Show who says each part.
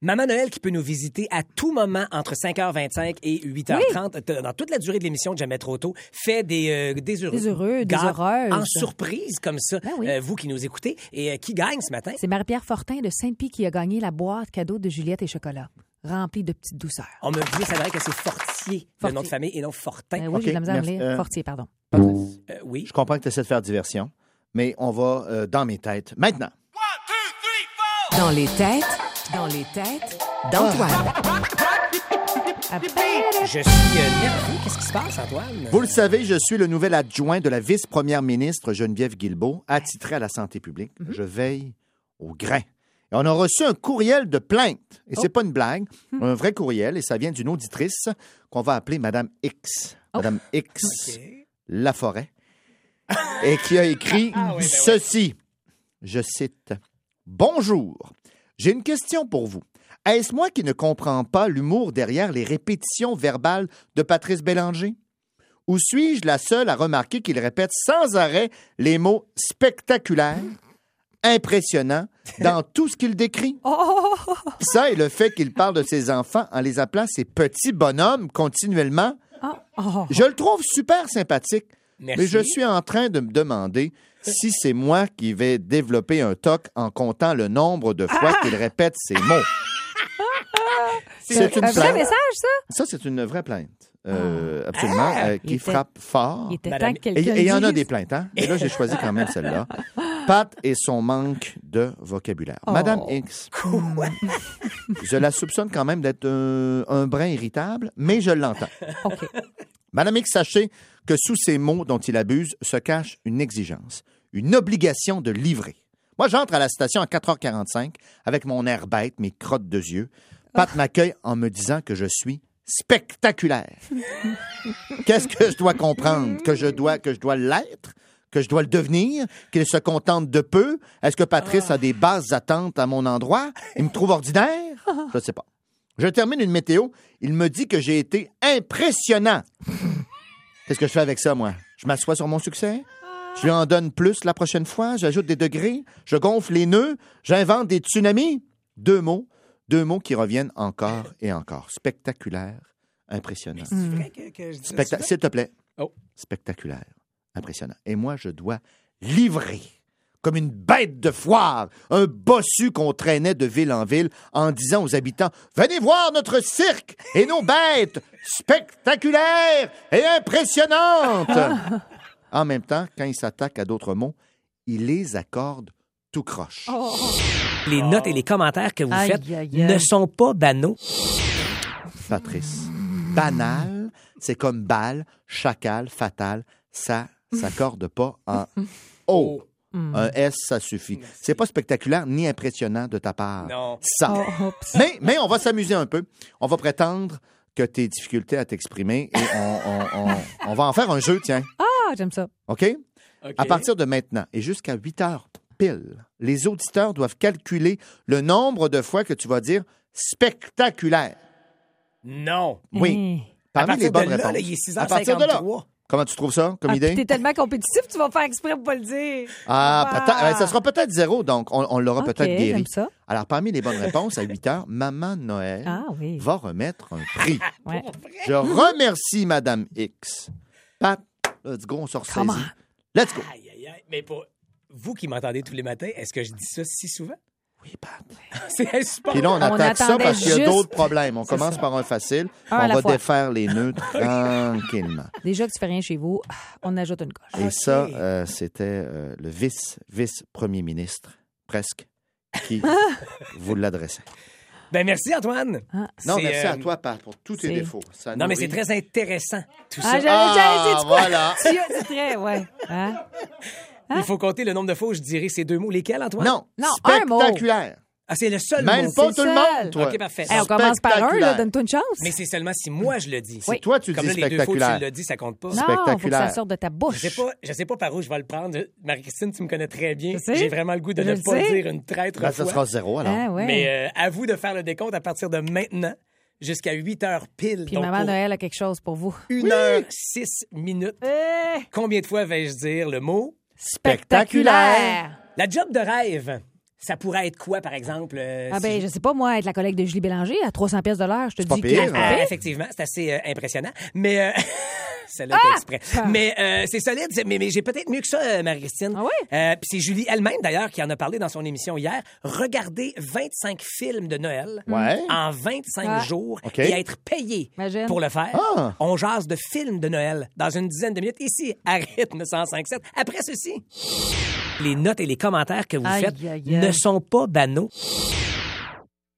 Speaker 1: Maman Noël qui peut nous visiter à tout moment entre 5h25 et 8h30 dans toute la durée de l'émission de Jamais trop tôt, fait des heureux,
Speaker 2: des heureuses.
Speaker 1: En surprise comme ça,
Speaker 2: Ben oui.
Speaker 1: vous qui nous écoutez. Et qui gagne ce matin?
Speaker 2: C'est Marie-Pierre Fortin de Sainte-Pie qui a gagné la boîte cadeau de Juliette et chocolat, remplie de petites douceurs.
Speaker 1: On me dit, ça dirait que c'est Fortier, le nom de famille, et non Fortin.
Speaker 2: Oui, j'ai de la misère à
Speaker 3: merci.
Speaker 2: me lire. Fortier, pardon.
Speaker 3: Patrice,
Speaker 1: Oui.
Speaker 3: je comprends que tu essaies de faire diversion, mais on va dans mes têtes maintenant.
Speaker 4: Dans les têtes d'Antoine.
Speaker 1: Je suis nerveux. Qu'est-ce qui se passe, Antoine?
Speaker 3: Vous le savez, je suis le nouvel adjoint de la vice-première ministre Geneviève Guilbeault, attitré à la santé publique. Je veille au grain. Et on a reçu un courriel de plainte. Et c'est pas une blague, un vrai courriel, et ça vient d'une auditrice qu'on va appeler Madame X. Madame X Laforêt. Et qui a écrit ceci. Je cite. « Bonjour. J'ai une question pour vous. Est-ce moi qui ne comprends pas l'humour derrière les répétitions verbales de Patrice Bélanger? Ou suis-je la seule à remarquer qu'il répète sans arrêt les mots spectaculaire, impressionnant dans tout ce qu'il décrit? Ça et le fait qu'il parle de ses enfants en les appelant ses petits bonhommes continuellement, je le trouve super sympathique.
Speaker 1: Merci.
Speaker 3: Mais je suis en train de me demander si c'est moi qui vais développer un TOC en comptant le nombre de fois qu'il répète ces mots. C'est une
Speaker 2: un vrai
Speaker 3: plainte.
Speaker 2: message, ça?
Speaker 3: Ça, c'est une vraie plainte. Absolument, qui frappe fort.
Speaker 2: Il était
Speaker 1: Madame-
Speaker 2: temps que quelqu'un
Speaker 3: Et il y en a
Speaker 2: dise.
Speaker 3: des plaintes, hein? Et là, j'ai choisi quand même celle-là. Pat et son manque de vocabulaire. Madame X, je la soupçonne quand même d'être un brin irritable, mais je l'entends.
Speaker 2: OK.
Speaker 3: Madame X, sachez que sous ces mots dont il abuse se cache une exigence, une obligation de livrer. Moi, j'entre à la station à 4h45 avec mon air bête, mes crottes de yeux. Pat m'accueille en me disant que je suis spectaculaire. Qu'est-ce que je dois comprendre? Que je dois l'être? Que je dois le devenir? Qu'il se contente de peu? Est-ce que Patrice a des basses attentes à mon endroit? Il me trouve ordinaire? Je ne sais pas. Je termine une météo. Il me dit que j'ai été impressionnant. Qu'est-ce que je fais avec ça, moi? Je m'assois sur mon succès? Je lui en donne plus la prochaine fois? J'ajoute des degrés? Je gonfle les nœuds? J'invente des tsunamis? Deux mots qui reviennent encore et encore. Spectaculaire, impressionnant.
Speaker 1: C'est vrai que je dis ça?
Speaker 3: S'il te plaît.
Speaker 1: Oh.
Speaker 3: Spectaculaire, impressionnant. Et moi, je dois livrer comme une bête de foire, un bossu qu'on traînait de ville en ville en disant aux habitants « Venez voir notre cirque et nos bêtes spectaculaires et impressionnantes! » En même temps, quand il s'attaque à d'autres mots, il les accorde tout croche.
Speaker 1: Les notes et les commentaires que vous
Speaker 2: Aïe,
Speaker 1: faites
Speaker 2: aïe, aïe.
Speaker 1: ne sont pas banaux.
Speaker 3: Patrice, banal, c'est comme balle, chacal, fatal, ça s'accorde pas en O. Un S, ça suffit. C'est pas spectaculaire ni impressionnant de ta part.
Speaker 1: Non.
Speaker 3: Ça.
Speaker 2: Oups.
Speaker 3: Mais on va s'amuser un peu. On va prétendre que tes difficultés à t'exprimer et on va en faire un jeu, tiens.
Speaker 2: Ah, j'aime ça.
Speaker 3: OK? À partir de maintenant et jusqu'à 8 heures pile, les auditeurs doivent calculer le nombre de fois que tu vas dire spectaculaire.
Speaker 1: Non.
Speaker 3: Oui.
Speaker 1: À
Speaker 3: Parmi les
Speaker 1: partir
Speaker 3: bonnes
Speaker 1: de là,
Speaker 3: réponses.
Speaker 1: là, il est
Speaker 3: À partir de là.
Speaker 1: 6h53.
Speaker 3: Comment tu trouves ça comme idée?
Speaker 2: T'es tellement compétitif, tu vas faire exprès pour pas le dire.
Speaker 3: Peut-être. Ça sera peut-être 0, donc on l'aura
Speaker 2: OK,
Speaker 3: peut-être guéri.
Speaker 2: j'aime ça.
Speaker 3: Alors, parmi les bonnes réponses, à 8 heures, Maman Noël
Speaker 2: Ah oui.
Speaker 3: va remettre un prix.
Speaker 2: Ouais.
Speaker 3: Je remercie Madame X. Pat, let's go, on se ressaisit.
Speaker 2: Come on.
Speaker 3: Let's go.
Speaker 1: Aïe, aïe, aïe. Mais pour vous qui m'entendez tous les matins, est-ce que je dis ça si souvent?
Speaker 3: Oui, Pat.
Speaker 1: C'est insupportable.
Speaker 3: Puis là, on attaque ça
Speaker 2: attendait
Speaker 3: parce qu'il y a
Speaker 2: juste-
Speaker 3: d'autres problèmes. On commence par un facile,
Speaker 2: Un à
Speaker 3: on
Speaker 2: la
Speaker 3: va
Speaker 2: fois.
Speaker 3: défaire les nœuds tranquillement.
Speaker 2: Déjà que tu fais rien chez vous, on ajoute une coche.
Speaker 3: Et ça, c'était le vice-premier ministre, presque, qui vous l'adressait.
Speaker 1: Ben merci, Antoine.
Speaker 3: Non,
Speaker 1: C'est,
Speaker 3: merci à toi, Pat, pour tous tes
Speaker 2: c'est-
Speaker 3: défauts. Ça
Speaker 1: Non, mais c'est
Speaker 3: nourrit.
Speaker 1: très intéressant, tout
Speaker 2: Ah,
Speaker 1: ça.
Speaker 2: j'allais dire quoi?
Speaker 3: voilà.
Speaker 2: C'est très, ouais. Hein?
Speaker 1: Il faut compter le nombre de fois où je dirais ces deux mots. Lesquels, Antoine?
Speaker 3: Non,
Speaker 2: Non, un mot.
Speaker 3: spectaculaire.
Speaker 1: Ah, c'est le seul
Speaker 3: Même
Speaker 1: mot.
Speaker 3: pas
Speaker 2: c'est
Speaker 3: tout le
Speaker 2: seul.
Speaker 3: monde, toi.
Speaker 1: OK, parfait.
Speaker 2: Hey, on commence par un, là,
Speaker 3: Spectaculaire.
Speaker 2: donne-toi une chance.
Speaker 1: Mais c'est seulement si moi je le dis.
Speaker 3: Si toi, tu
Speaker 1: Comme
Speaker 3: dis
Speaker 1: là, les 2 fois que
Speaker 3: spectaculaire.
Speaker 1: tu l'as dit, ça compte pas.
Speaker 2: Non, faut que
Speaker 3: spectaculaire.
Speaker 2: ça sorte de ta bouche.
Speaker 1: Je sais pas par où je vais le prendre. Marie-Christine, tu me connais très bien.
Speaker 2: Je sais.
Speaker 1: J'ai vraiment le goût de
Speaker 2: Je
Speaker 1: ne
Speaker 2: le
Speaker 1: pas
Speaker 2: sais.
Speaker 1: dire une traître
Speaker 3: Ben, ça
Speaker 1: fois.
Speaker 3: sera 0, alors.
Speaker 2: Ah, ouais.
Speaker 1: Mais à vous de faire le décompte à partir de maintenant jusqu'à 8 heures pile.
Speaker 2: Puis
Speaker 1: Donc,
Speaker 2: Maman
Speaker 1: pour
Speaker 2: Noël a quelque chose pour vous.
Speaker 1: 1 heure 6 minutes.
Speaker 2: Eh,
Speaker 1: Combien de fois vais-je dire le mot?
Speaker 2: spectaculaire.
Speaker 1: La job de rêve. Ça pourrait être quoi, par exemple?
Speaker 2: Je sais pas, moi, être la collègue de Julie Bélanger à 300 pièces de l'heure, je te
Speaker 3: pas
Speaker 2: dis
Speaker 3: pire,
Speaker 2: que...
Speaker 3: hein?
Speaker 1: Effectivement, c'est assez impressionnant. Mais... Celle-là était exprès. Mais c'est solide. Mais j'ai peut-être mieux que ça, Marie-Christine.
Speaker 2: Ah oui?
Speaker 1: Puis c'est Julie elle-même, d'ailleurs, qui en a parlé dans son émission hier. Regarder 25 films de Noël en 25 jours et être payé
Speaker 2: Imagine.
Speaker 1: pour le faire.
Speaker 3: Ah.
Speaker 1: On jase de films de Noël dans une dizaine de minutes ici, à rythme 105.7. Après ceci, les notes et les commentaires que vous
Speaker 2: Aïe,
Speaker 1: faites
Speaker 2: aïe, aïe.
Speaker 1: ne sont pas banaux.